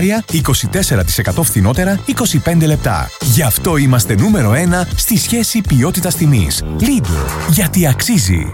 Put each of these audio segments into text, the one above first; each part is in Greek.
γραμμάρια, 24% φθηνότερα, 25 λεπτά. Γι' αυτό είμαστε νούμερο 1 στη σχέση ποιότητας-τιμής. Lidl, γιατί αξίζει.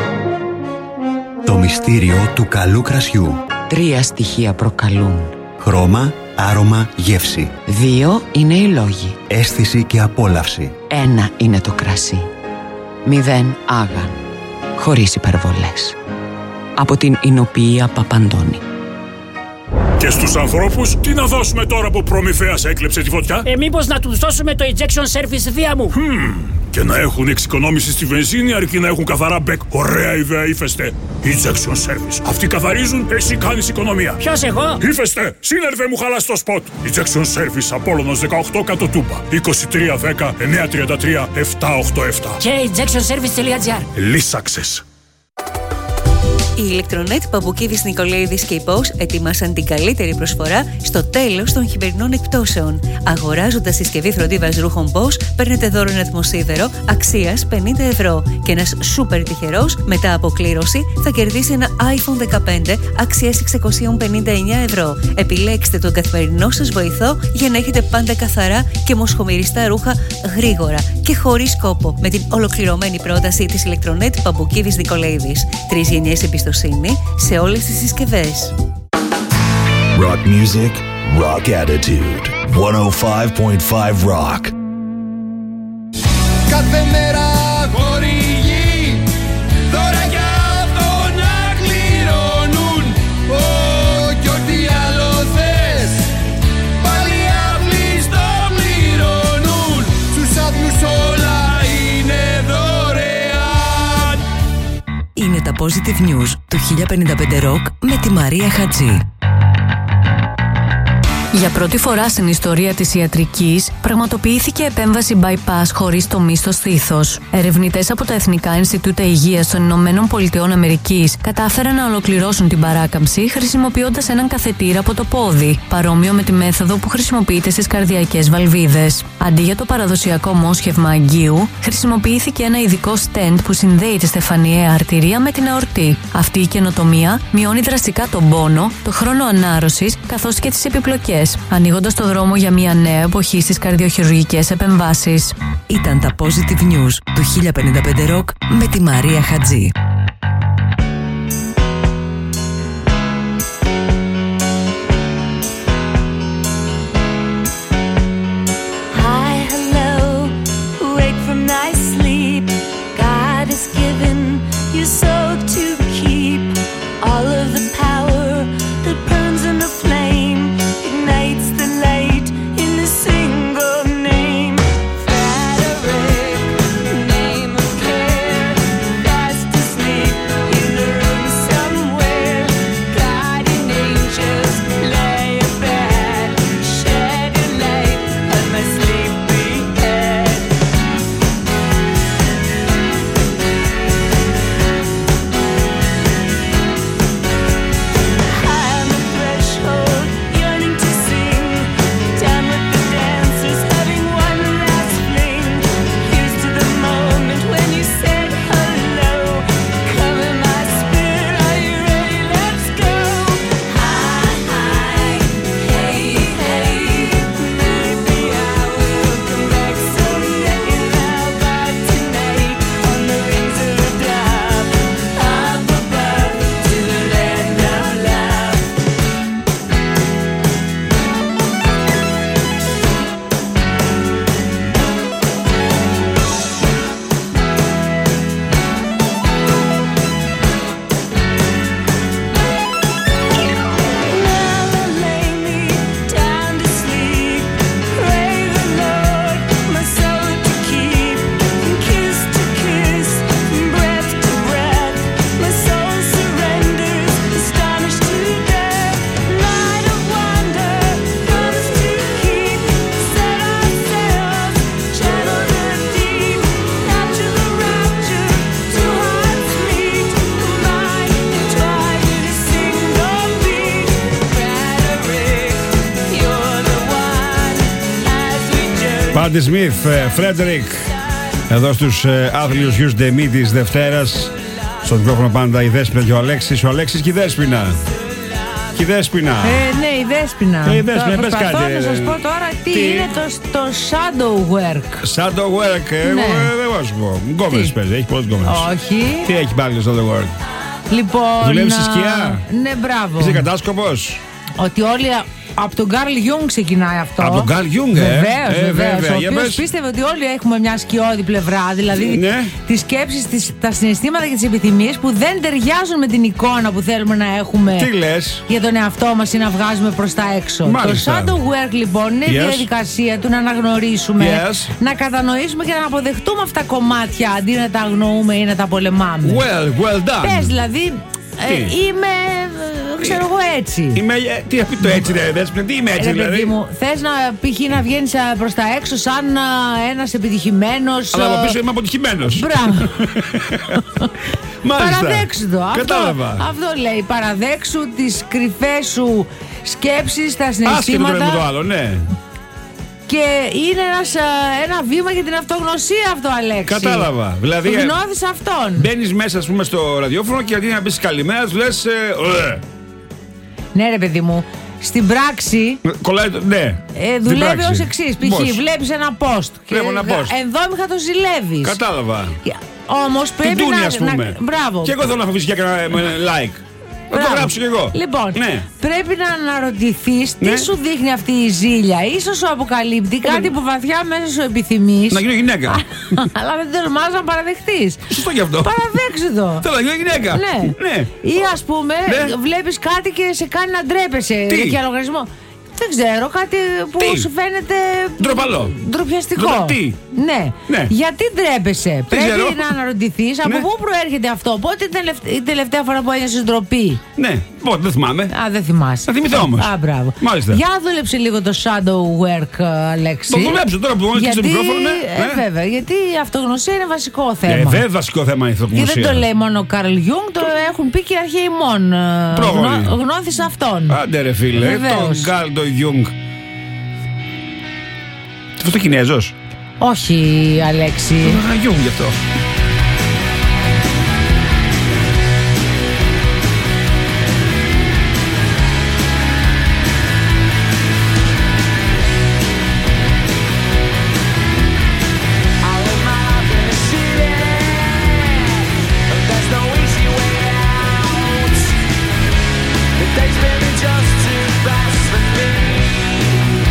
Το μυστήριο του καλού κρασιού. 3 στοιχεία προκαλούν: χρώμα, άρωμα, γεύση. 2 είναι οι λόγοι. Αίσθηση και απόλαυση. 1 είναι το κρασί. 0 άγαν. Χωρίς υπερβολές. Από την Ινοποιία Παπαντώνη. Και στους ανθρώπους, τι να δώσουμε τώρα που προμηθέας έκλεψε τη φωτιά? Μήπως να τους δώσουμε το injection service δία μου? Και να έχουν εξοικονόμηση στη βενζίνη αρκεί να έχουν καθαρά μπεκ. Ωραία ιδέα, Ύφεστε. Injection service. Αυτοί καθαρίζουν, εσύ κάνεις οικονομία. Ποιος, εγώ? Ύφεστε, σύνερβε μου χαλάς το σποτ. Injection service, Απόλλωνος 18 κάτω Τούμπα. 2310 933 787. Και injectionservice.gr. Λύσαξες. Η Ηλεκτρονέτ Παμπουκίδης Νικολαίδης και η Bosch ετοίμασαν την καλύτερη προσφορά στο τέλος των χειμερινών εκπτώσεων. Αγοράζοντας συσκευή φροντίδας ρούχων Bosch, παίρνετε δώρο ένα ατμοσίδερο αξίας 50 ευρώ και ένας σούπερ τυχερός μετά από κλήρωση θα κερδίσει ένα iPhone 15 αξίας 659 ευρώ. Επιλέξτε τον καθημερινό σας βοηθό για να έχετε πάντα καθαρά και μοσχομυριστά ρούχα γρήγορα και χωρίς κόπο με την ολοκληρωμένη πρόταση της Ηλεκτρονέτ Παμπουκίδης Νικολαίδης. 3 γενιές εμπιστοσύνη σε όλες τις συσκευές. Rock music, rock attitude. 105.5 Rock. Κάθε μέρα χορηγεί δωράκια από να κληρώνουν. Κι ό,τι άλλο θες πάλι απλήστο πληρώνουν. Στους άδειους όλα είναι δωρεάν. Είναι τα Positive News του 1055 Rock με τη Μαρία Χατζή. Για πρώτη φορά στην ιστορία της ιατρικής πραγματοποιήθηκε επέμβαση bypass χωρίς τομή στο στήθος. Ερευνητές από τα Εθνικά Ινστιτούτα Υγείας των Ηνωμένων Πολιτειών Αμερικής κατάφεραν να ολοκληρώσουν την παράκαμψη χρησιμοποιώντας έναν καθετήρα από το πόδι, παρόμοιο με τη μέθοδο που χρησιμοποιείται στις καρδιακές βαλβίδες. Αντί για το παραδοσιακό μόσχευμα αγγείου, χρησιμοποιήθηκε ένα ειδικό stent που συνδέει τη στεφανιαία αρτηρία με την αορτή. Αυτή η καινοτομία μειώνει δραστικά τον πόνο, το χρόνο ανάρρωσης καθώς και τις επιπλοκές, ανοίγοντας το δρόμο για μια νέα εποχή στις καρδιοχειρουργικές επεμβάσεις. Ήταν τα Positive News του 1055 Rock με τη Μαρία Χατζή. Πάντι Σμιθ, Φρέντερικ, εδώ στους άθλιους γιους Ντεμή της Δευτέρας. Στο μικρόφωνο πάντα η Δέσποινα και ο Αλέξης και η Δέσποινα. Και η Δέσποινα. Ναι, η Δέσποινα. Προσπαθώ να σας πω τώρα τι είναι το shadow work. Shadow work, εγώ σου πω. Γκόμενες παίζει, έχει πολλές γκόμενες. Όχι. Τι έχει πάλι το shadow work? Λοιπόν. Δουλεύει στη σκιά. Ναι, μπράβο. Είσαι κατάσκοπος. Ότι όλοι. Από τον Καρλ Γιούγκ ξεκινάει αυτό. Από τον Καρλ Γιούγκ, Βεβαίως. Ο οποίος πίστευε ότι όλοι έχουμε μια σκιώδη πλευρά. Δηλαδή τις σκέψεις, τα συναισθήματα και τις επιθυμίες που δεν ταιριάζουν με την εικόνα που θέλουμε να έχουμε. Τι λες? Για τον εαυτό μας ή να βγάζουμε προς τα έξω. Μάλιστα. Το shadow work λοιπόν είναι η διαδικασία του να αναγνωρίσουμε, να κατανοήσουμε και να αποδεχτούμε αυτά τα κομμάτια αντί να τα αγνοούμε ή να τα πολεμάμε. Well done. Πες δηλαδή. Είμαι. Ξέρω εγώ έτσι. Τι θα πει το έτσι, ρε Δέσποινα, τι είμαι έτσι, δηλαδή? Θες να π.χ. να βγαίνεις προς τα έξω σαν ένας επιτυχημένος. Αλλά από πίσω είμαι αποτυχημένος. Μπράβο. Παραδέξου το. Κατάλαβα. Αυτό λέει. Παραδέξου τις κρυφές σου σκέψεις, τα συναισθήματα. Άσχετο με το άλλο, ναι. Και είναι ένα βήμα για την αυτογνωσία αυτό, Αλέξη. Κατάλαβα. Δηλαδή. Γνώθεις αυτόν. Μπαίνεις μέσα, ας πούμε, στο ραδιόφωνο και αντί να πεις καλημέρα, του λες. Ναι, ρε παιδί μου. Στην πράξη. Κολλάει το. Ναι. Δουλεύει ως εξής. Π.χ. βλέπεις ένα post. Βλέπω ένα post. Ενδόμηχα το ζηλεύεις. Κατάλαβα. Όμως πρέπει να. Μπράβο. Και εγώ θέλω να φοβήσω και ένα like. Να το γράψω κι εγώ. Λοιπόν, πρέπει να αναρωτηθείς τι σου δείχνει αυτή η ζήλια. Ίσως σου αποκαλύπτει κάτι που βαθιά μέσα σου επιθυμείς. Να γίνω γυναίκα. Αλλά δεν τολμάς να παραδεχτείς. Σωστό κι αυτό. Παραδέξου το. Θέλω να γίνω γυναίκα. Ναι. Ή ας πούμε, βλέπεις κάτι και σε κάνει να ντρέπεσαι. Για λογαριασμό. Δεν ξέρω, κάτι που σου φαίνεται. Ντροπαλό. Ντροπιαστικό. Ναι. Γιατί ντρέπεσαι? Πρέπει να αναρωτηθείς από πού προέρχεται αυτό. Πότε ήταν η τελευταία φορά που ένιωσες ντροπή? Ναι, πότε, δεν θυμάμαι. Δεν θυμάσαι. Θα θυμηθώ όμως. Μπράβο. Μάλιστα. Για δούλεψε λίγο το shadow work, Αλέξη. Το δουλέψω τώρα που κλείσει το μικρόφωνο, βέβαια, γιατί η αυτογνωσία είναι βασικό θέμα. Βέβαια, βασικό θέμα η αυτογνωσία. Και δεν το λέει μόνο ο Καρλ Γιούγκ, το έχουν πει και οι αρχαίοι μόν. Γνώθεις αυτόν. Άντε ρε φίλε, τον Καρλ Γιούγκ. Αυτό Κινέζος? Όχι, Αλέξη. Τον Γιούγκ γι' αυτό.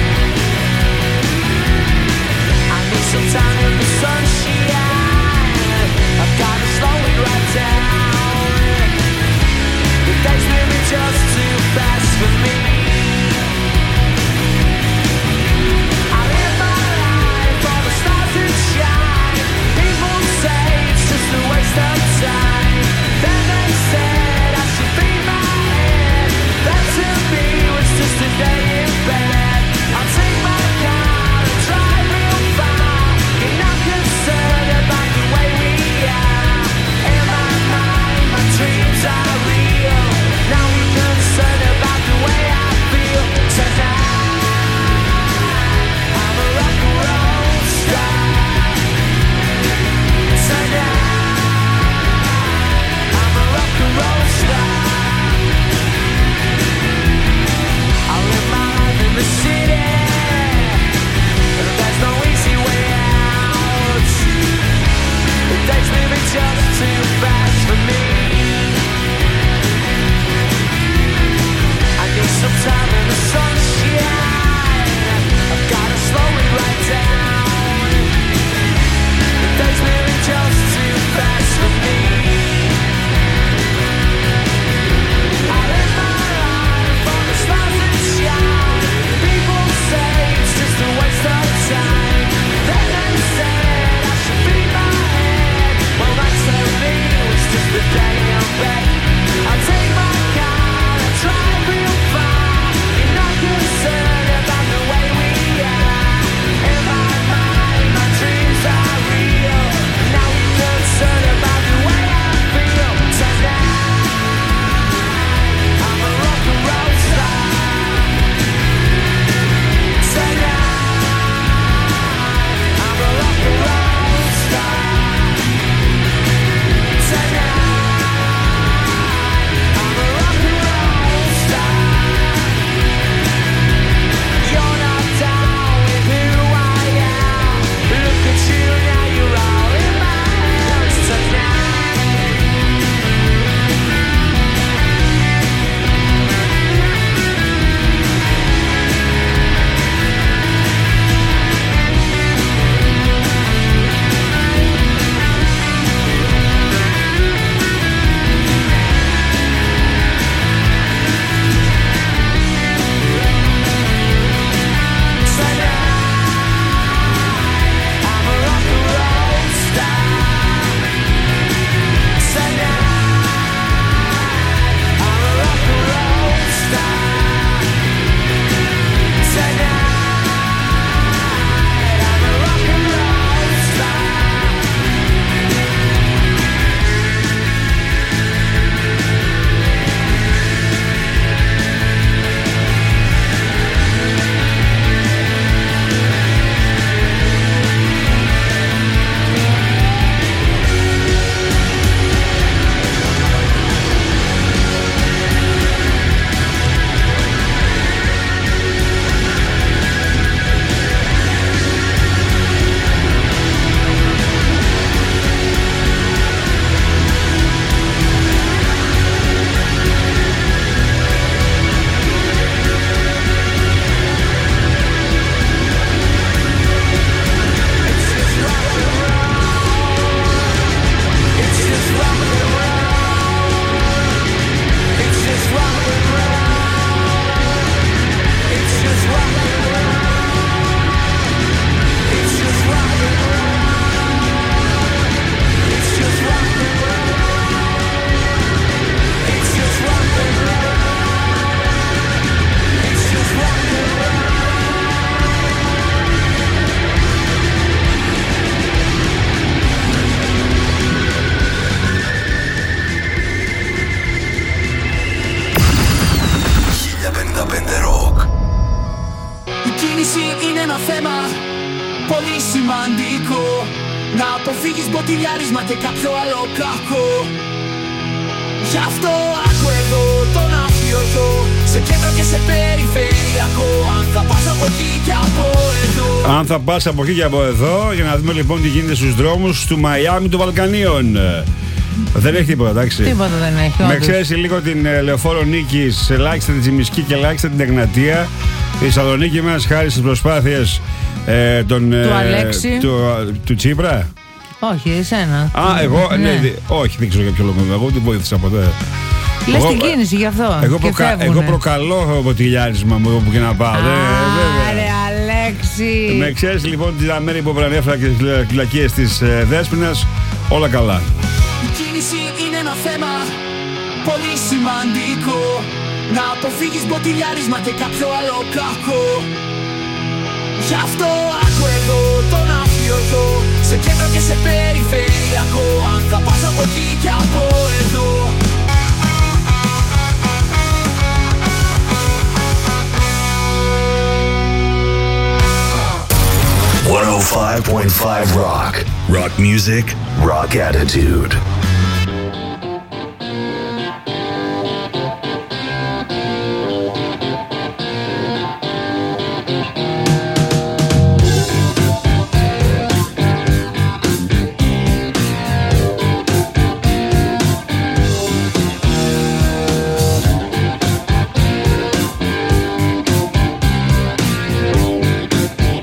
Some time in the sunshine. κίνηση είναι ένα θέμα πολύ σημαντικό. Να αποφύγεις μποτιλιάρισμα και κάποιο άλλο κακό. Γι' αυτό άκου εδώ τον αφιωτό, σε κέντρο και σε περιφερειακό. Αν θα πας από εκεί και από εδώ. Αν θα πας από εκεί και από εδώ, για να δούμε λοιπόν τι γίνεται στους δρόμους του Μαϊάμι των Βαλκανίων. Δεν έχει τίποτα, εντάξει. Τίποτα δεν έχει. Με εξαίρεση λίγο την Λεωφόρο Νίκης, ελάχιστα την Τσιμισκή και ελάχιστα την Εγνατία. Η Θεσσαλονίκη μας, χάρη στις προσπάθειες του Αλέξη. Του Τσίπρα. Όχι, εσένα. Εγώ, ναι, όχι, δεν ξέρω για ποιο λόγο. Εγώ δεν βοήθησα ποτέ. Λες την κίνηση γι' αυτό. Εγώ προκαλώ μποτιλιάρισμα μου όπου και να πάω. Άρε Αλέξη. Με εξαίρεση λοιπόν την μέρη που προανέφερα και τις φυλακίες της Δέσποινας, όλα καλά. Η κίνηση είναι ένα θέμα πολύ σημαντικό. Να αποφύγεις μποτιλιάρισμα και κάποιο άλλο κακό. Γι' αυτό άκου εδώ τον αφιωτό, σε κέντρο και σε περιφερειακό. Αν θα πας από εκεί και από εδώ. 105.5 Rock. Rock music, rock attitude.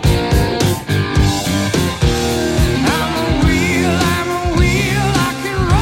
I'm a wheel, I can roll.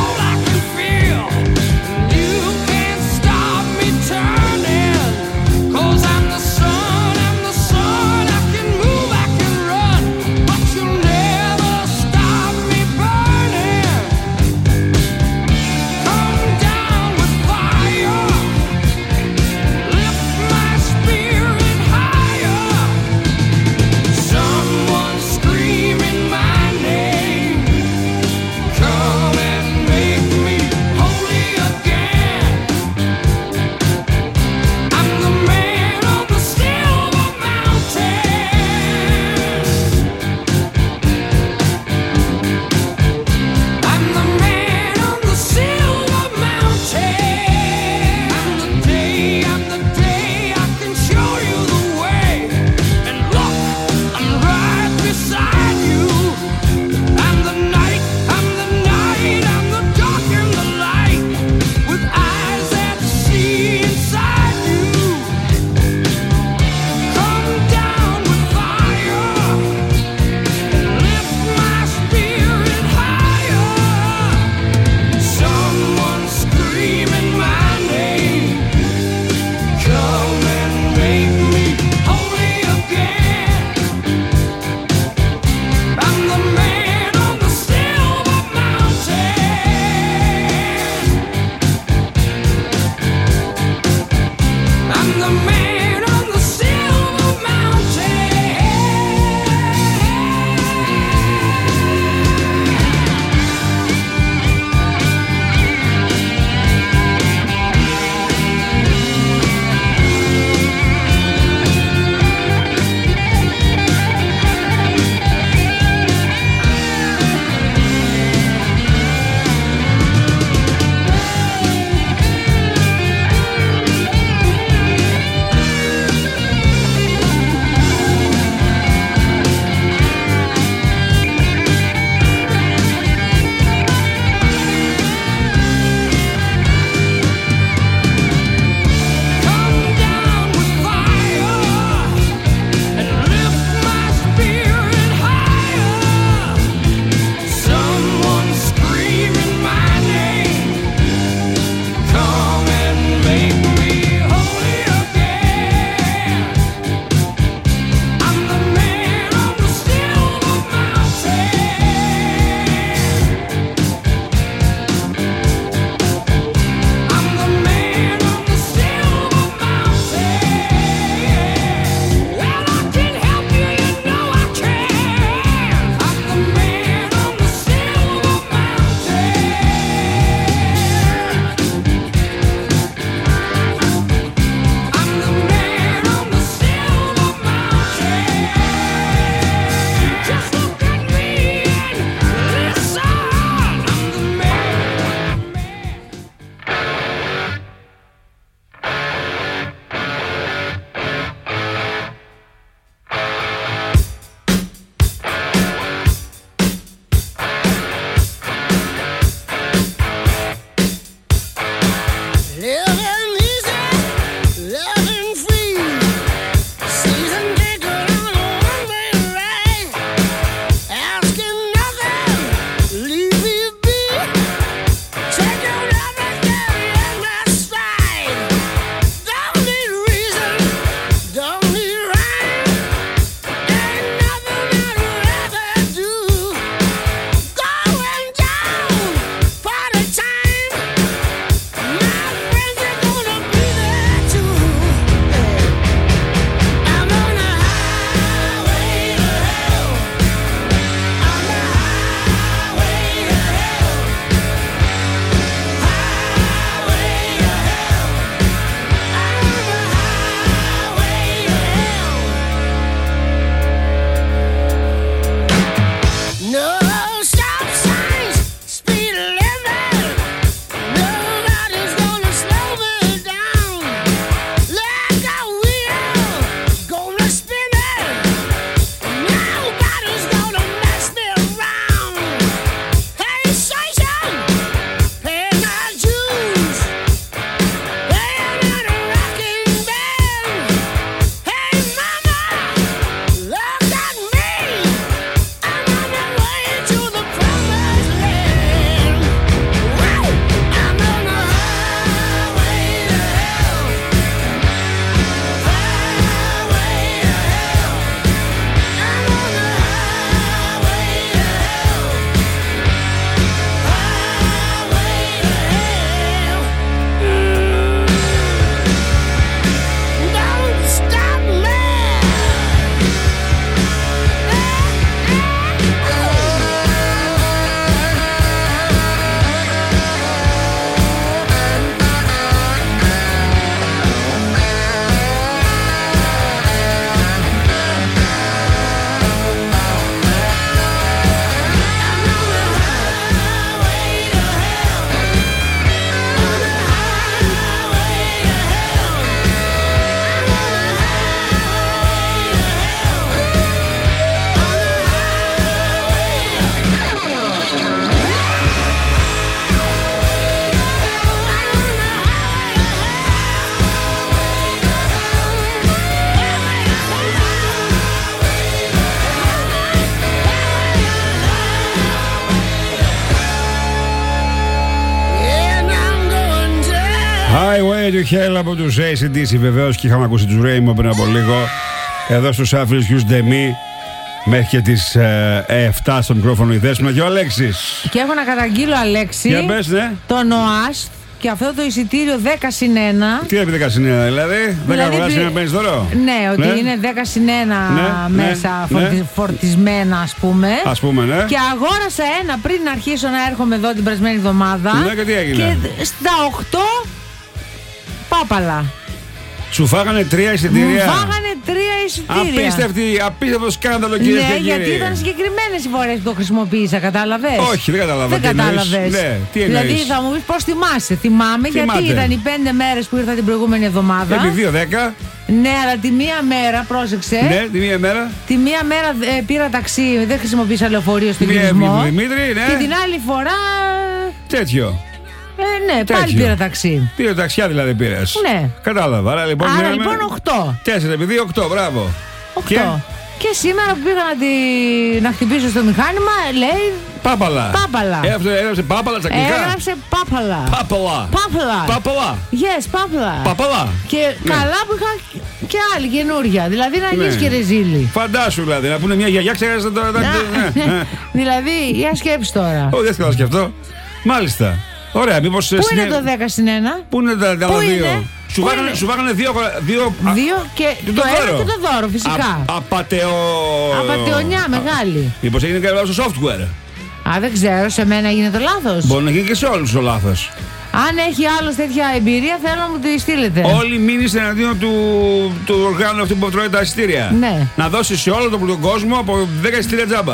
Highway to Hell από τους AC/DC βεβαίως, και είχαμε ακούσει τους Rainbow πριν από λίγο. Εδώ στους Άφρις Γιους Ντεμί μέχρι και τις 7 στο μικρόφωνο η Δέσποινα και ο Αλέξης. Και έχω να καταγγείλω, Αλέξη, Για πες, ναι. τον ΟΑΣ και αυτό το εισιτήριο 10+1. Τι έπει 10+1, δηλαδή 10 αγοράς και να παίρνεις δώρο. Ναι, ότι είναι 10+1 μέσα φορτισμένα, ας πούμε. Ας πούμε, ναι. Και αγόρασα ένα πριν αρχίσω να έρχομαι εδώ την περασμένη εβδομάδα. Ναι, και τι έγινε? Και στα 8 πάπαλα. Σου φάγανε 3 εισιτήρια. Μου φάγανε 3 εισιτήρια. Απίστευτο σκάνδαλο, κυρίες και κύριοι. Ναι, γιατί ήταν συγκεκριμένες οι φορές που το χρησιμοποίησα, κατάλαβες? Όχι, δεν κατάλαβα. Δεν κατάλαβες. Ναι, τι εννοείς? Δηλαδή θα μου πεις πώς θυμάσαι. Θυμάμαι γιατί ήταν οι 5 μέρες που ήρθα την προηγούμενη εβδομάδα. Επί 2-10. Ναι, αλλά τη μία μέρα, πρόσεξε. Ναι, τη μία μέρα. Τη μία μέρα πήρα ταξί, δεν χρησιμοποίησα λεωφορείο στο γυρισμό. Δημήτρη, ναι. Και την άλλη φορά. Τέτοιο. Ναι, τέτοιο. Πάλι πήρα ταξί. Πήρε ταξιά δηλαδή πήρες. Ναι. Κατάλαβα. Άρα λοιπόν 8. 4 επί 2, 8, μπράβο. 8. Και σήμερα που πήγα να χτυπήσω στο μηχάνημα, λέει. Πάπαλα. Πάπαλα. Έγραψε πάπαλα στα αγγλικά. Έγραψε πάπαλα. Πάπαλα. Πάπαλα. Πάπαλα. Yes, πάπαλα. Πάπαλα. Και καλά που είχα και άλλη καινούρια. Δηλαδή να γίνει και ρεζίλη. Φαντάσου δηλαδή, να πούνε μια γιαγιά, ξέρεις τώρα. Δηλαδή, για σκέψη τώρα. Όχι, δεν θέλω να σκεφτώ. Μάλιστα. Ωραία, μήπως. Πού είναι το 10+1? Πού είναι τα άλλα δύο? Σου βάγανε δύο και το ένα και το δώρο, φυσικά. Απατεωνιά μεγάλη. Μήπως έγινε και λάθος στο software? Δεν ξέρω, σε μένα έγινε το λάθος. Μπορεί να γίνει και σε όλους το λάθος. Αν έχει άλλος τέτοια εμπειρία, θέλω να μου τη στείλετε. Όλοι μείνεις εναντίον του οργάνου αυτού που τρώει τα εισιτήρια. Ναι. Να δώσεις σε όλο τον κόσμο από 10 εισιτήρια τζάμπα.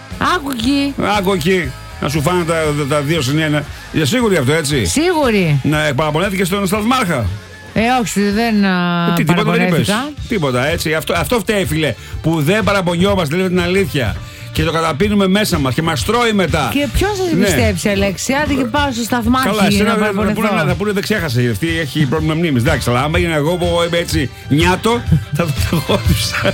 Άκου εκεί. Να σου φάνε τα 2+1. Είσαι σίγουρη αυτό, έτσι? Σίγουρη. Να παραπονέθηκες στον Σταθμάρχα? Όχι, δεν τίποτα δεν είπες. Τίποτα, έτσι. Αυτό φταίει, φίλε. Που δεν παραπονιόμαστε, λέμε την αλήθεια. Και το καταπίνουμε μέσα μας και μας τρώει μετά. Και ποιος θα σε πιστέψει, Αλέξη? Άντε και πάω στο Σταθμάρχη. Καλά, εσένα θα πούνε δεν ξέχασε. Αυτή έχει πρόβλημα μνήμης. Εντάξει, αλλά άμα έγινε εγώ που είμαι έτσι νιάτο, θα το ταγόντουσα.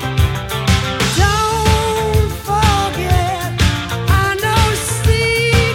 Don't forget, I know.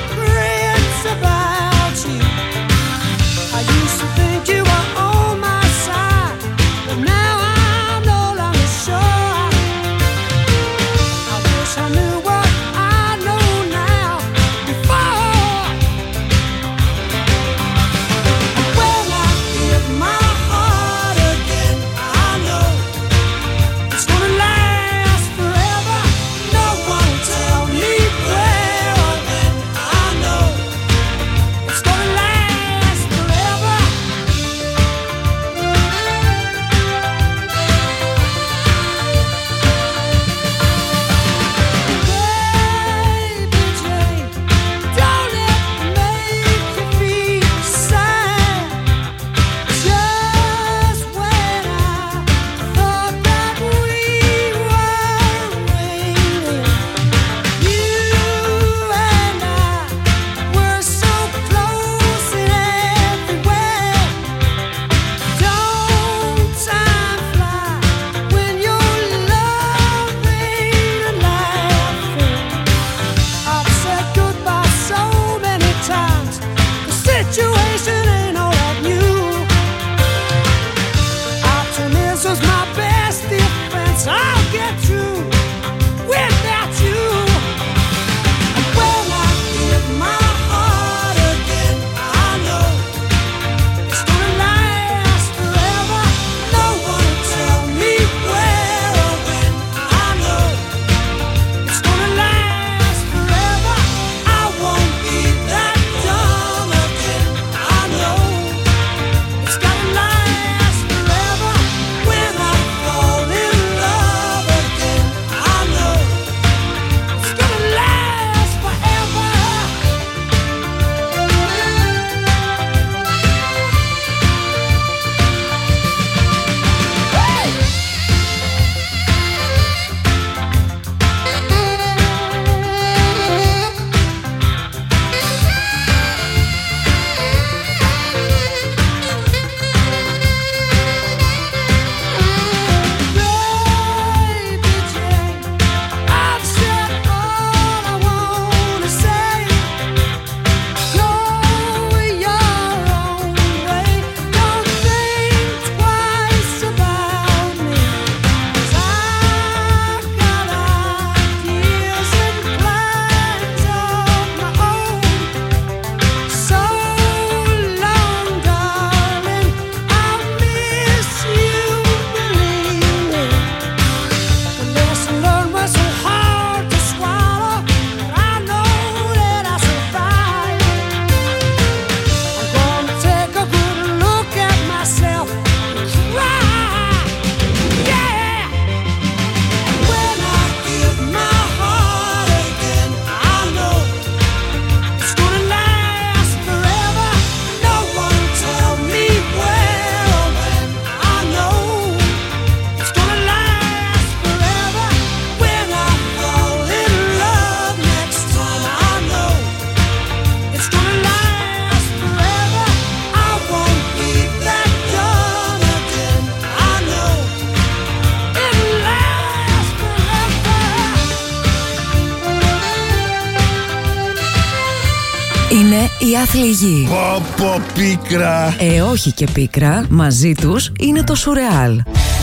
Είναι η άθλη γη. Πω πίκρα. Όχι και πίκρα, μαζί τους είναι το σουρεάλ.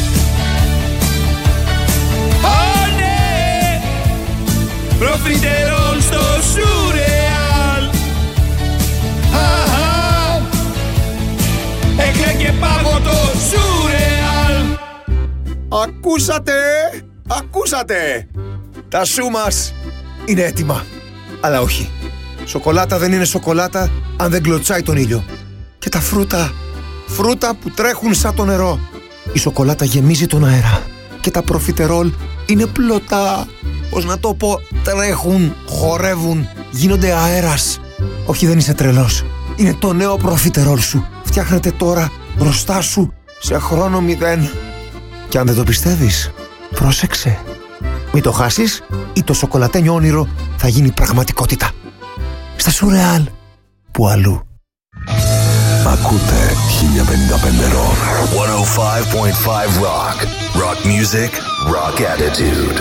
Ναι! Προφιτερόλ στο σουρεάλ. Έκλαιγε πάγο το σουρεάλ. Ακούσατε! Τα σου μας είναι έτοιμα. Αλλά όχι. Σοκολάτα δεν είναι σοκολάτα αν δεν κλωτσάει τον ήλιο. Και τα φρούτα που τρέχουν σαν το νερό. Η σοκολάτα γεμίζει τον αέρα. Και τα προφιτερόλ είναι πλωτά. Πώς να το πω, τρέχουν, χορεύουν, γίνονται αέρας. Όχι, δεν είσαι τρελός. Είναι το νέο προφιτερόλ σου. Φτιάχνεται τώρα μπροστά σου σε χρόνο 0. Και αν δεν το πιστεύεις, πρόσεξε. Μην το χάσεις ή το σοκολατένιο όνειρο θα γίνει πραγματικότητα. Στα σουρεάλ που αλλού. Ακούτε 1055 Rock. 105.5 Rock. Rock music, rock attitude.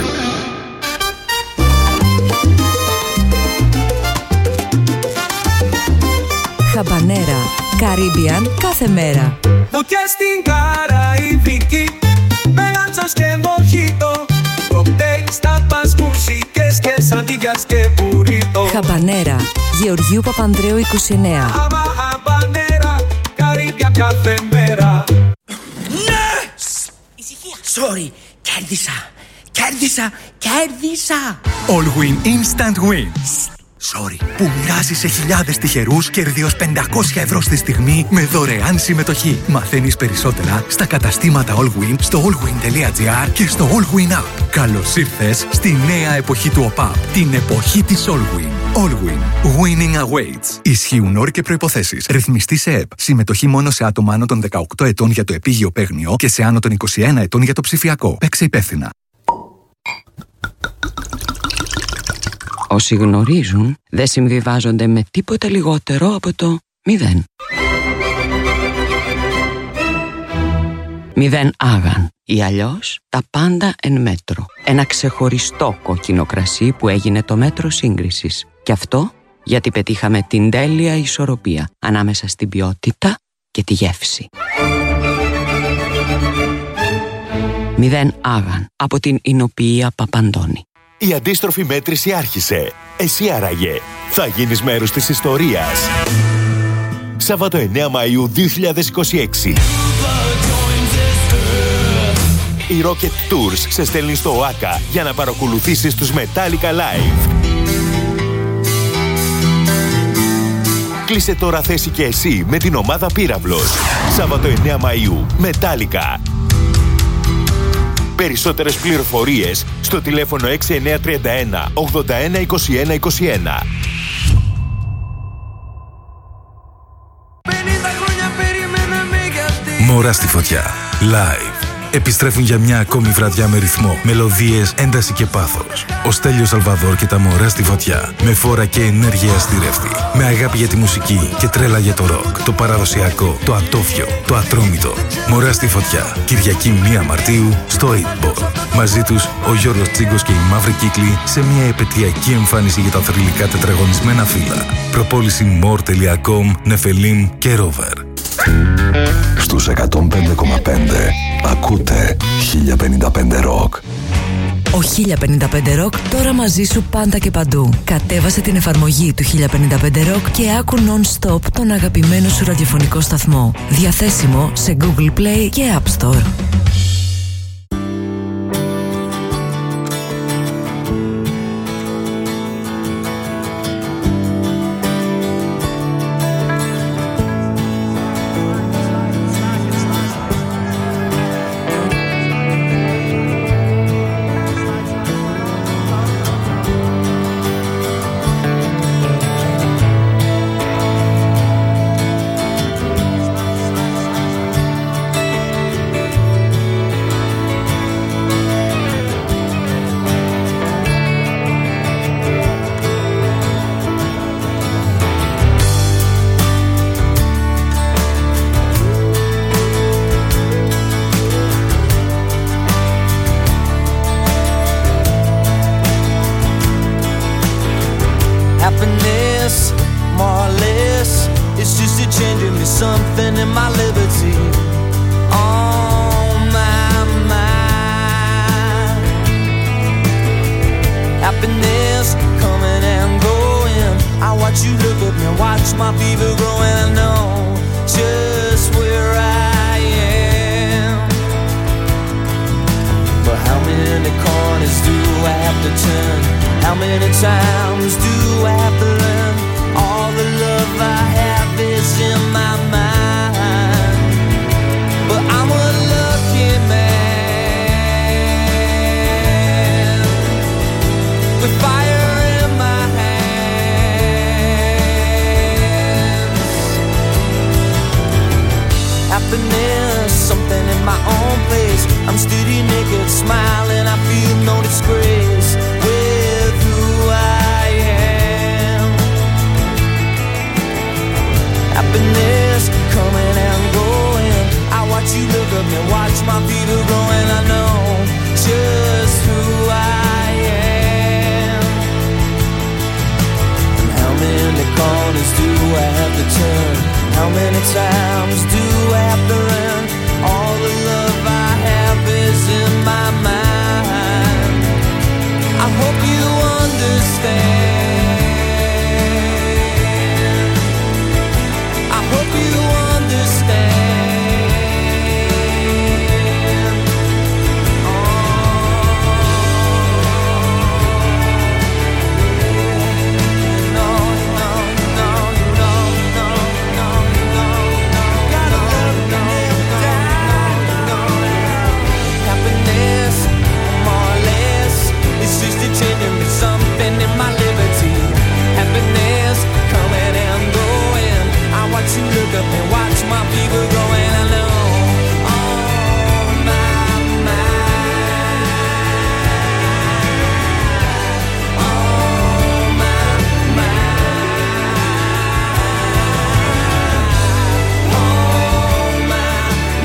Χαμπανέρα, Caribbean κάθε μέρα. Φωτιά στην Καραϊβική, με λάντσος και μοχίτο. Κοκτέιλ, στάπας, μουσικές και σαντίγιας και μπουρίτο. Χαμπανέρα, Γεωργίου Παπανδρέου 29. Χαμπανέρα, Caribbean κάθε μέρα. Ναι! Ησυχία. Sorry, κέρδισα. Allwyn Instant Win. Sorry, που μοιάζει σε χιλιάδες τυχερούς κέρδη ως 500 ευρώ στη στιγμή με δωρεάν συμμετοχή. Μαθαίνεις περισσότερα στα καταστήματα Allwyn, στο allwyn.gr και στο Allwyn App. Καλώς ήρθες στη νέα εποχή του ΟΠΑΠ, την εποχή της Allwyn. Allwyn. Winning awaits. Ισχύουν όροι και προϋποθέσεις. Ρυθμιστή σε ΕΠ. Συμμετοχή μόνο σε άτομα άνω των 18 ετών για το επίγειο παίγνιο και σε άνω των 21 ετών για το ψηφιακό. Παίξε υπεύθυνα. Όσοι γνωρίζουν δεν συμβιβάζονται με τίποτα λιγότερο από το 0. 0 άγαν ή αλλιώς τα πάντα εν μέτρο. Ένα ξεχωριστό κόκκινο κρασί που έγινε το μέτρο σύγκρισης. Και αυτό γιατί πετύχαμε την τέλεια ισορροπία ανάμεσα στην ποιότητα και τη γεύση. 0 άγαν από την Ινοποιία Παπαντώνη. Η αντίστροφη μέτρηση άρχισε. Εσύ άραγε θα γίνεις μέρος της ιστορίας. Σάββατο 9 Μαΐου 2026. Η Rocket Tours σε στέλνει στο ΟΑΚΑ για να παρακολουθήσεις τους Metallica Live. Κλείσε τώρα θέση και εσύ με την ομάδα Πύραυλος. Σάββατο 9 Μαΐου. Metallica. Περισσότερες πληροφορίες στο τηλέφωνο 6931 81 21 21. Μωρά στη φωτιά. Live. Επιστρέφουν για μια ακόμη βραδιά με ρυθμό, μελωδίες, ένταση και πάθος. Ο Στέλιος Σαλβαδόρ και τα Μωρά στη φωτιά. Με φόρα και ενέργεια αστήρευτη. Με αγάπη για τη μουσική και τρέλα για το ροκ. Το παραδοσιακό, το ατόφιο, το ατρόμητο. Μωρά στη φωτιά. Κυριακή 1 Μαρτίου στο 8ball. Μαζί τους ο Γιώργος Τσίγκος και οι Μαύροι Κύκλοι σε μια επαιτειακή εμφάνιση για τα θρυλικά τετραγωνισμένα φύλλα. Προπόληση more.com, Νεφελίμ και Ρόβερ. Στους 105,5 ακούτε 1055 Rock. Ο 1055 Rock τώρα μαζί σου πάντα και παντού. Κατέβασε την εφαρμογή του 1055 Rock και άκου non-stop τον αγαπημένο σου ραδιοφωνικό σταθμό. Διαθέσιμο σε Google Play και App Store. something in my liberty. On my mind. Happiness coming and going. I watch you look at me, watch my fever growing. I know just where I am. But how many corners do I have to turn? How many times do I have to learn? All the love I have is in my mind. But I'm a lucky man with fire in my hands. Happiness, something in my own place. I'm steady naked, smiling, I feel no disgrace with who I am. Happiness coming and going. I watch you look at me, watch my fever growing. I know just who I am. And how many corners do I have to turn? How many times do I have to run? All the love I have is in my mind. I hope you understand. I hope you understand. Happiness, more or less, it's just a genuine something in my liberty. Happiness coming and going. I watch you look up and watch my fever growing. I know on my mind. On my mind. On my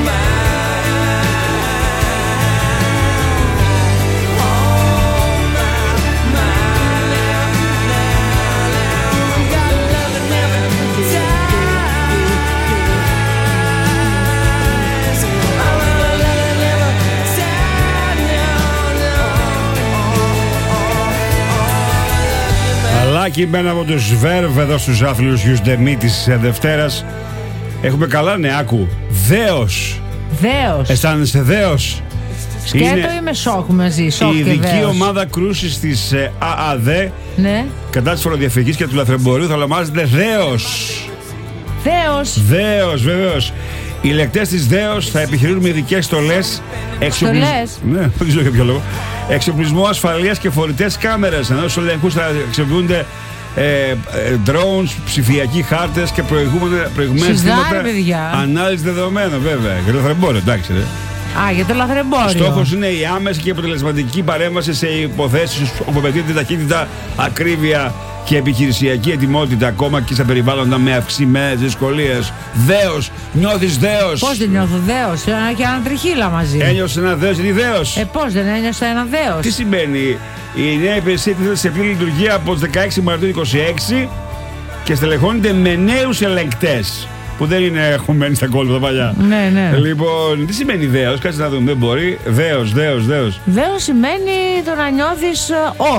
Αλάκι μπαίνα από τους Verve εδώ στους άθλιους Γιους Ντεμί της Δευτέρας. Έχουμε καλά νεάκου. Δέος. Δέος. Αισθάνεσαι δέος? Σκέτο ή με σοκ μαζί, σοκ η και ειδική δέος. ομάδα κρούσης της ΑΑΔ, ναι, κατά της φοροδιαφυγής και του λαθρεμπορίου θα ονομάζεται Δέος. Δέος. Δέος, βεβαίως. Οι λεκτές της Δέος θα επιχειρούν με ειδικές στολές. Στολές. Ναι, δεν ξέρω για ποιο λόγο. Εξοπλισμό ασφαλείας και φορητές κάμερες. Ενώ στους ελεγχούς θα αξιοποιούνται drones, ψηφιακοί χάρτες και προηγουμένες θύματα ανάλυση δεδομένων, βέβαια. Για το λαθρεμπόριο, εντάξει. Α, για το λαθρεμπόριο. Στόχος είναι η άμεση και αποτελεσματική παρέμβαση σε υποθέσεις όπου απαιτείται ταχύτητα, ακρίβεια και επιχειρησιακή ετοιμότητα, ακόμα και στα περιβάλλοντα με αυξημένες δυσκολίες. Δέος, νιώθεις δέος? Πώς δεν νιώθω δέος? Και ένα τριχύλα μαζί. Ένιωσε ένα δέος, γιατί δέος? Πώς δεν ένιωσα ένα δέος? Τι σημαίνει? Η νέα υπηρεσία τίθεται σε πλήρη λειτουργία από τις 16 Μαρτίου 2026 και στελεχώνεται με νέους ελεγκτές που δεν είναι εχωμένοι στα κόλπα παλιά. Ναι, ναι. Λοιπόν, τι σημαίνει δέος? Κάτσε να δούμε, δεν μπορεί. Δέος. Δέος σημαίνει το να νιώθεις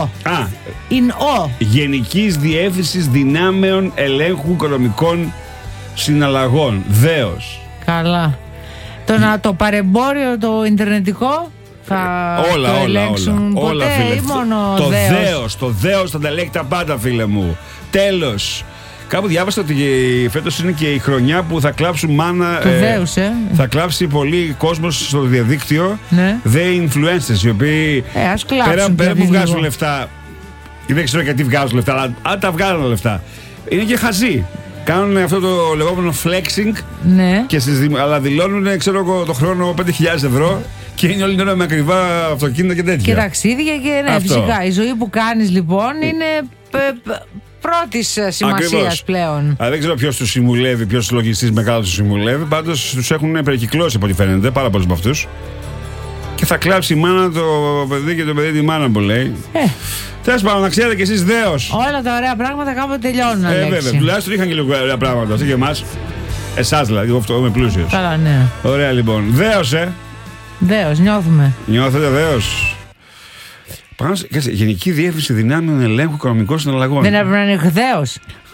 Γενικής Διεύθυνσης Δυνάμεων Ελέγχου Οικονομικών Συναλλαγών. Δέος. Καλά. Το παρεμπόριο, το ιντερνετικό θα όλα, το ελέγξουν όλα, ποτέ φίλε. ή μόνο Το δέος θα τα ελέγχει τα πάντα, φίλε μου. Τέλος. Κάπου διάβασα ότι φέτος είναι και η χρονιά που θα κλάψουν μάνα. Θα κλάψει πολύ κόσμος στο διαδίκτυο. Ναι. The influencers, οι οποίοι πέρα που βγάζουν λεφτά. Δεν ξέρω γιατί βγάζουν λεφτά, αλλά αν τα βγάλουν λεφτά, είναι και χαζοί. Κάνουν αυτό το λεγόμενο flexing, ναι, αλλά δηλώνουν, ξέρω εγώ, το χρόνο 5.000 ευρώ και είναι όλη την ώρα με ακριβά αυτοκίνητα και τέτοια. Και ταξίδια και ναι, φυσικά. Η ζωή που κάνεις λοιπόν είναι πρώτης σημασίας πλέον. Δεν ξέρω ποιος τους συμβουλεύει, ποιος λογιστής μεγάλος τους συμβουλεύει. Πάντως τους έχουν περικυκλώσει από ό,τι φαίνεται, πάρα πολλούς από αυτούς. Και θα κλάψει η μάνα το παιδί και το παιδί τη μάνα που λέει. Τέλος πάντων, να ξέρετε κι εσείς δέος. Όλα τα ωραία πράγματα κάποτε τελειώνουν. Βέβαια, τουλάχιστον είχαν και λίγο ωραία πράγματα, αυτοί και εμάς. Εσάς δηλαδή, εγώ είμαι πλούσιος. Καλά, ναι. Ωραία λοιπόν. Δέος, Δέος, νιώθουμε. Νιώθετε δέος. Πάνω σε Γενική Διεύθυνση Δυνάμεων Ελέγχου Οικονομικών Συναλλαγών. Δεν έπρεπε να είναι χδέος.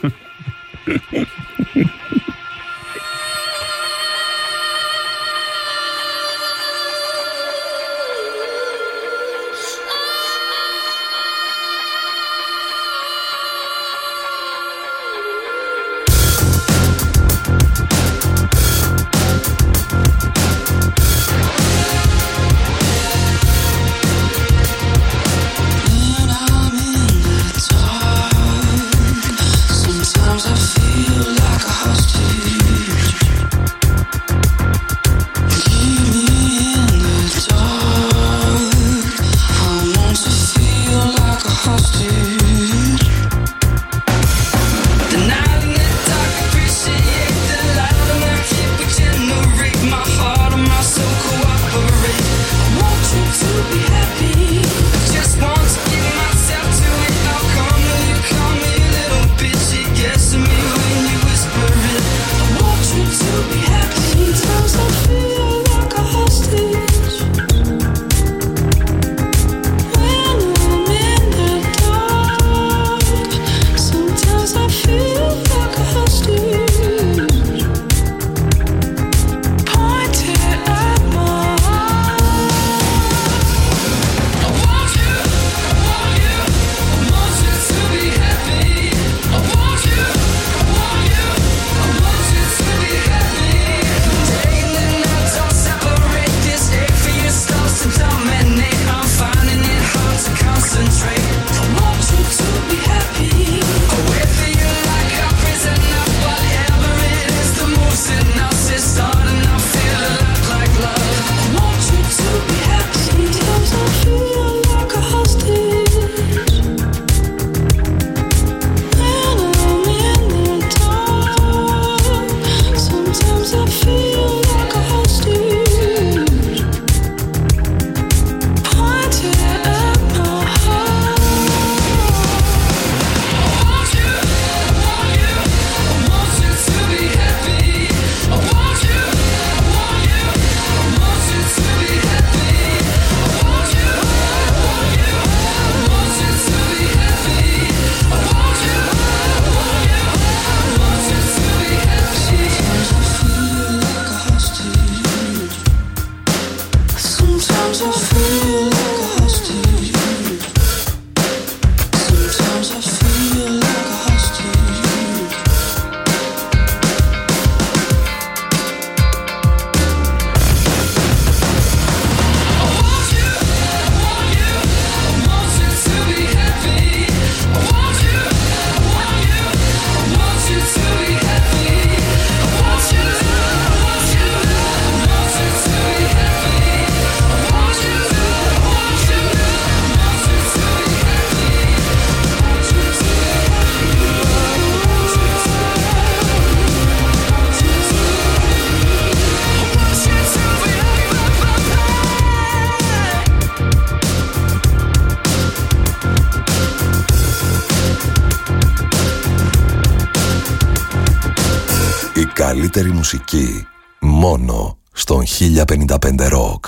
Καλύτερη μουσική μόνο στον 1055 Rock.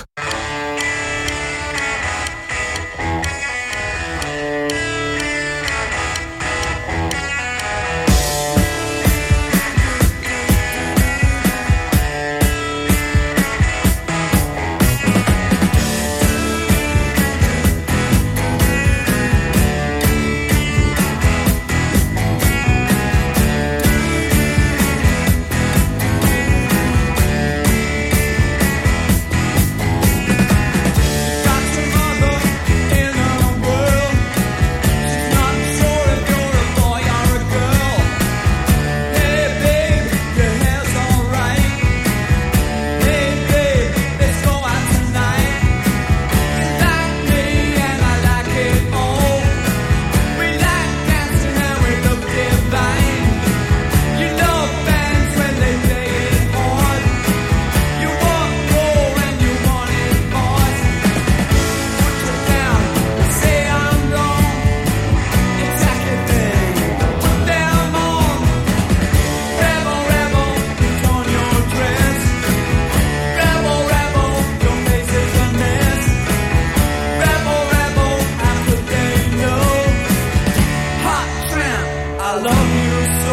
love you so.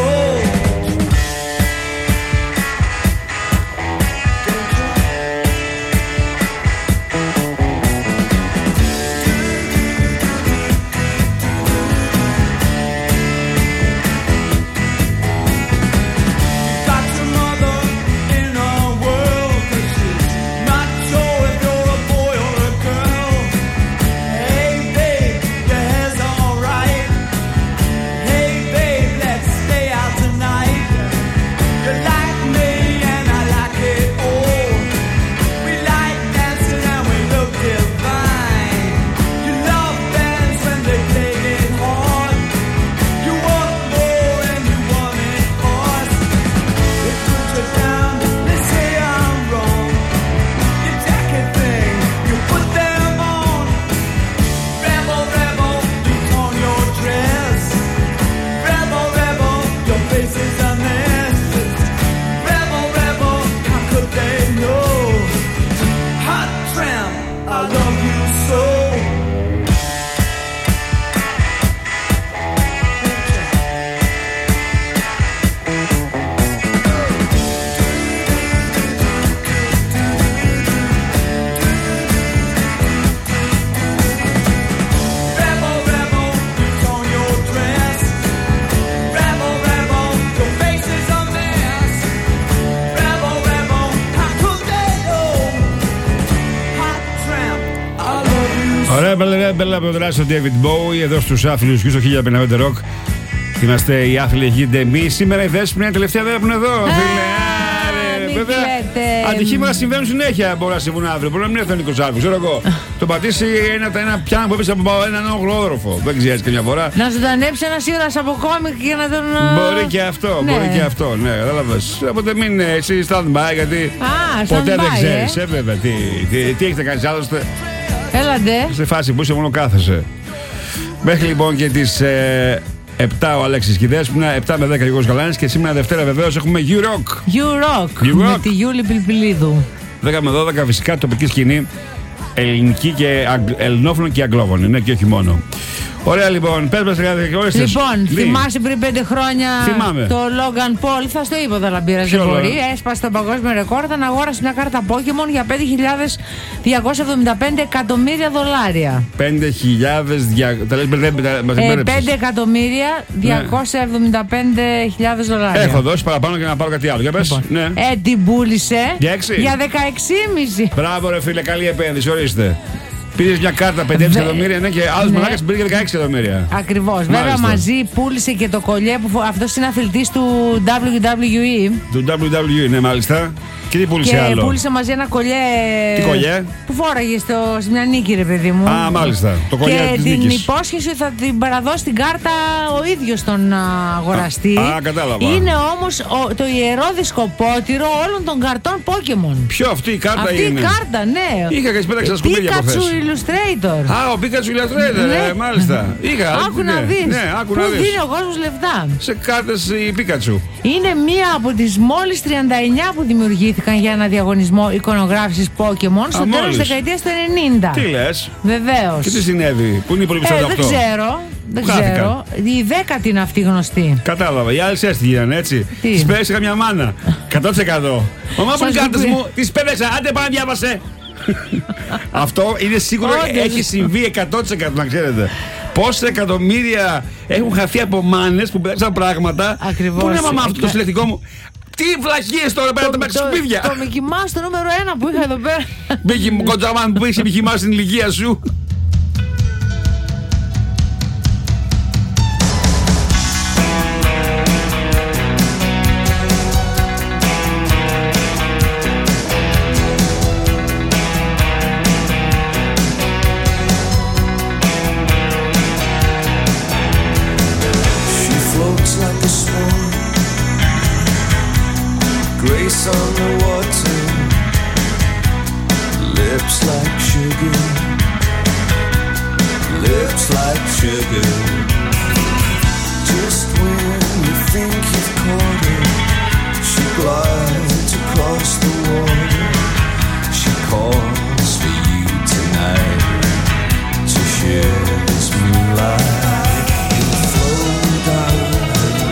Μπέλα Πεοδράση, ο David Bowie, εδώ στους άθλιους και στο 1055 Rock. Είμαστε οι άθλοι γίνεται εμείς. Σήμερα η Δέσποινα είναι η τελευταία μέρα που είναι εδώ. Βέβαια, ατυχήματα συμβαίνουν συνέχεια. Μπορεί να συμβούν αύριο, μπορεί να μην έρθει ο Νίκος Άλβου. Ξέρω εγώ. Το πατήσει ένα πιάνο που έπεσε από έναν ογλόδροφο. Δεν ξέρει καμιά φορά. Να σου τανέψει ένα ήρωας από κόμικ και να τον. Μπορεί και αυτό, μπορεί και αυτό. Ναι, κατάλαβες. Οπότε μην εσύ stand by γιατί ποτέ δεν ξέρει. Βέβαια, τι έχετε κάνει άλλωστε. Έλαντε. Σε φάση που είσαι μόνο κάθεσαι. Μέχρι λοιπόν και τις 7 ο Αλέξης Κηδές που είναι 7 με 10 Γιώργος Γαλάνης και σήμερα Δευτέρα βεβαίως έχουμε You-Rock. Με τη Γιούλη Πιλπιλίδου. 10 με 12 φυσικά τοπική σκηνή ελληνική και ελληνόφωνο και αγγλόφωνο. Ναι, και όχι μόνο. Ωραία λοιπόν, πες μας κάτι όλες τις. Λοιπόν, θυμάσαι πριν 5 χρόνια το Logan Paul, θα στο είπα αλλά πήρας δεν μπορεί. Έσπασε το παγκόσμιο ρεκόρ, όταν αγόρασε μια κάρτα Pokemon για 5.275 εκατομμύρια δολάρια. 5.275 δολάρια. Έχω δώσει παραπάνω για να πάρω κάτι άλλο. Για πες. Λοιπόν, την πούλησε για 16,5. Μπράβο ρε φίλε, καλή επένδυση, ορίστε. Πήρες μια κάρτα 5,5 εκατομμύρια, ναι, και άλλος μαλάκας πήρε για 16 εκατομμύρια. Ακριβώς. Βέβαια μαζί πούλησε και το κολλιέ που αυτός είναι αθλητής του WWE. Του WWE, ναι, μάλιστα. Και τι πούλησε άλλο. Και πούλησε μαζί ένα κολλιέ. Τι κολλιέ? Που φόραγε σε μια νίκη, ρε παιδί μου. Α, μάλιστα. Το κολλιέ της νίκης. Και την νίκης. υπόσχεση ότι θα την παραδώσει την κάρτα ο ίδιος τον αγοραστή. Α, κατάλαβα. Είναι όμως το ιερό δισκοπότηρο όλων των καρτών Pokemon. Ποιο αυτή η κάρτα αυτή είναι? Αυτή η κάρτα, ναι. Είχα και πέταξα τα σκουπίδια από χθες. Pikachu Illustrator. Α, ο Pikachu Illustrator, ναι. Μάλιστα. Είχα. Άκου να δεις. Ναι, άκου Πού να δεις. δίνει ο κόσμος λεφτά. Σε κάρτες η Pikachu. Είναι μία από τις μόλις 39 που δημιουργήθηκαν για ένα διαγωνισμό εικονογράφησης Pokemon στο τέλος της δεκαετίας του 90. Τι λες? Βεβαίως. Και τι συνέβη? Πού είναι η υπόλοιπη 48? Δεν ξέρω. Η 10η είναι αυτή γνωστή. Κατάλαβα. Οι άλλες έστειλαν έτσι. Τις πέρασε καμιά μάνα. 100%. Μαμά που είναι κάρτες μου, τις πέρασε. Άντε πάνε διάβασε. Αυτό είναι σίγουρο, έχει συμβεί 100% να ξέρετε. Πόσα εκατομμύρια έχουν χαθεί από μάνες που πέταξαν πράγματα. Ακριβώς. Πού είναι μαμά αυτό το συλλεκτικό μου? Τι βλαχίες τώρα πέρα τα σκουπίδια. Το Mickey Mouse το νούμερο 1 που είχα εδώ πέρα. Κοντζαμάν που είχε Mickey Mouse στην ηλικία σου. Grace on the water, lips like sugar, lips like sugar. Just when you think you've caught her, she glides across the water. She calls for you tonight to share this moonlight. You flow down her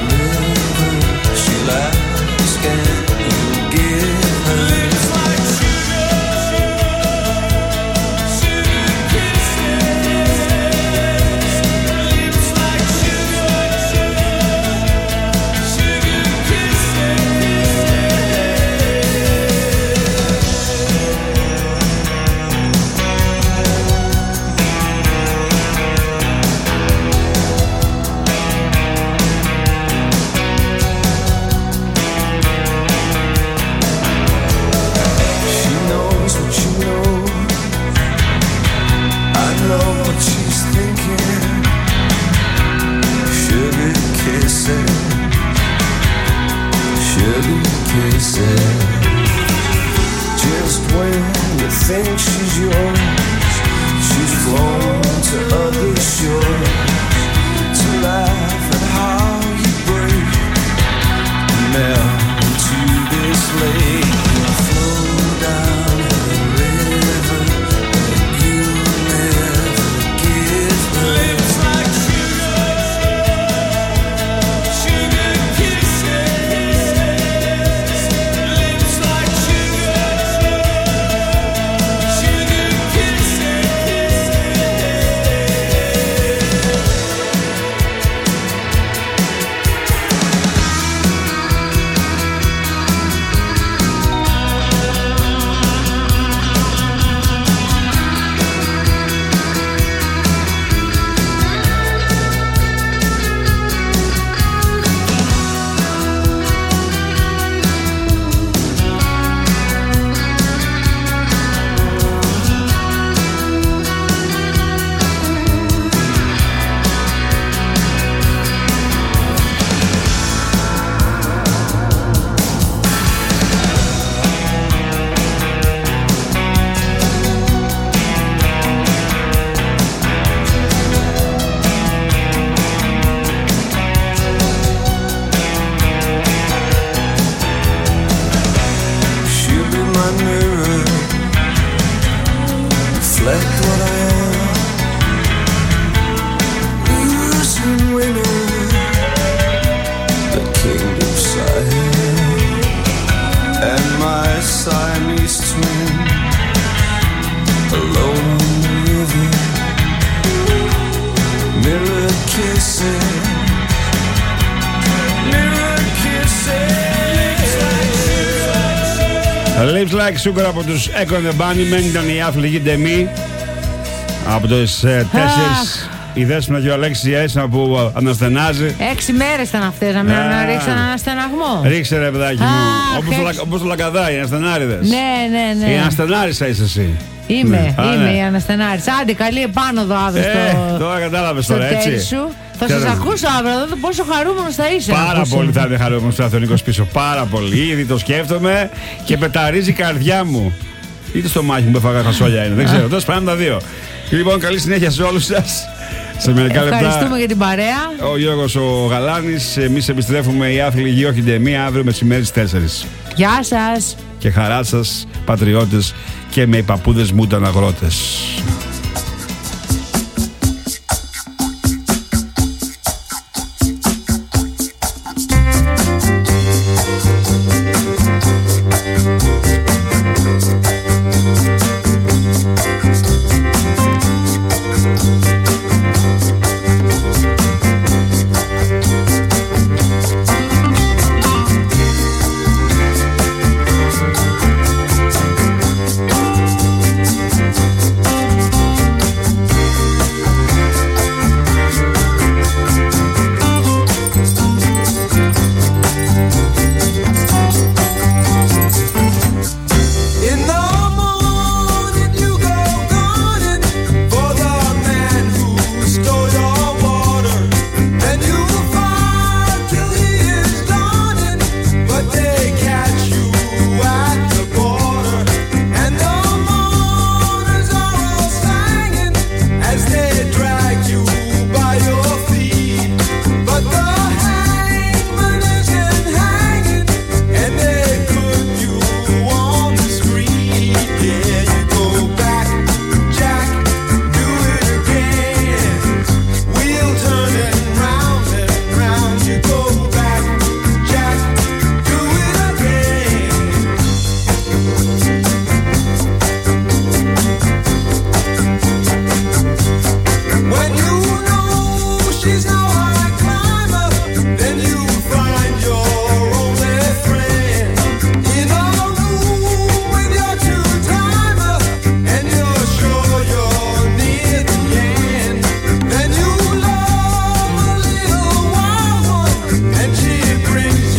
merely kisses. Just when you think she's yours, she's flown to other shores to laugh at how you break and melt into this lake and flow down the river that you never give me. Lips like sugar, sugar kisses. Lips like sugar, sugar kisses. She'll be my mirror, reflect what I am, losing winner, the king of Siam, and my Siamese twin, alone on the river, mirror kissing, mirror kissing. Lips Like Sugar από τους Echo and the Bunnymen ήταν η άθληγη Ντεμή. Από τις 4 η Δέσποινα και ο Αλέξης Έσνα που αναστενάζει. 6 μέρες ήταν αυτές, να μην ρίξαν ένα αναστεναγμό. Ρίξε ρε παιδάκι μου, όπως το λακαδάκι, οι αναστενάριδες. Ναι. Η αναστενάρισα είσαι εσύ. Είμαι η αναστενάρισα. Άντε, καλή επάνωδο αύριο τώρα κατάλαβες τώρα, έτσι. Σου. Θα σας ακούσω αύριο, να δω πόσο χαρούμενος θα είσαι. Πάρα πολύ θα είναι χαρούμενος θα έρθει ο Νίκος πίσω. Πάρα πολύ. Ήδη το σκέφτομαι και πεταρίζει η καρδιά μου. Είτε στο μάχη μου που έφαγα φασόλια είναι. Δεν ξέρω. Τόσο πάμε τα δύο. Λοιπόν, καλή συνέχεια σε όλους σας. Σε μερικά λεπτά. Ευχαριστούμε για την παρέα. Ο Γιώργος ο Γαλάνης. Εμείς επιστρέφουμε η άθλη Γιώργη Ντεμή αύριο μεσημέρι στις 4. Γεια σας. Και χαρά σας, πατριώτες και με οι παππούδες μου ήταν αγρότες. Brings